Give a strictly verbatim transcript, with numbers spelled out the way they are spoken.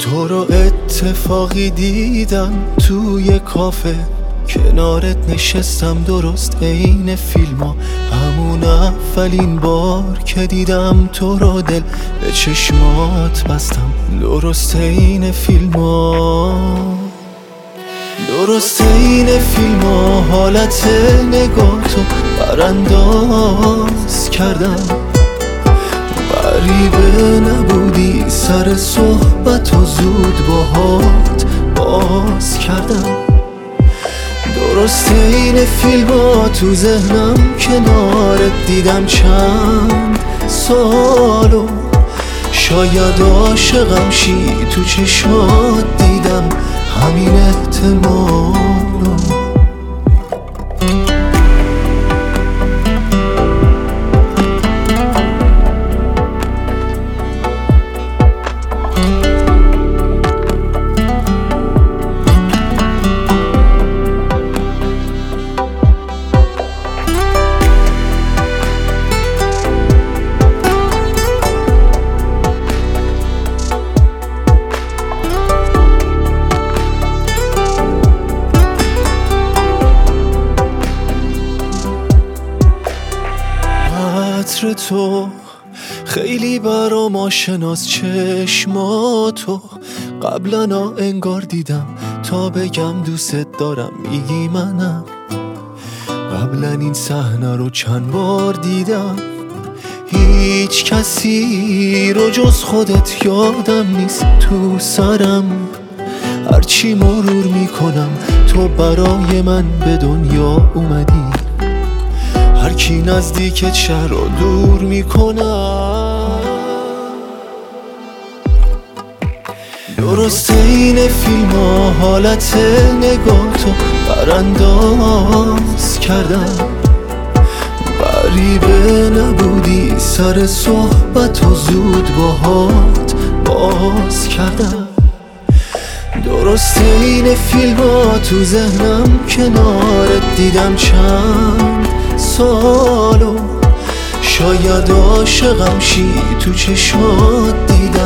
تو رو اتفاقی دیدم توی کافه، کنارت نشستم درست عین فیلما. همون اولین بار که دیدم تو رو دل به چشمات بستم، درست عین فیلما. درست عین فیلما حالت نگاهتو برانداز کردم. غریبه نبودی سر صحبت و زود باهات باز کردم. درست این فیلما تو ذهنم کنارت دیدم چند سالو. شاید عاشقم شی تو چشات دیدم همین احتمالو. عطر تو خیلی برام آشناس، چشماتو قبلا انگار دیدم. تا بگم دوست دارم میگی منم، قبلا این صحنه رو چند بار دیدم. هیچ کسی رو جز خودت یادم نیست تو سرم. هرچی مرور میکنم تو برای من به دنیا اومدی. هر کی نزدیکت شهر رو دور میکنم. درست این فیلما حالت نگاهتو برانداز کردم. غریبه نبودی سر صحبت و زود باهات باز کردم. درست این فیلما تو ذهنم کنارت دیدم چند سالو. شاید عاشقم شی تو چشات دیدم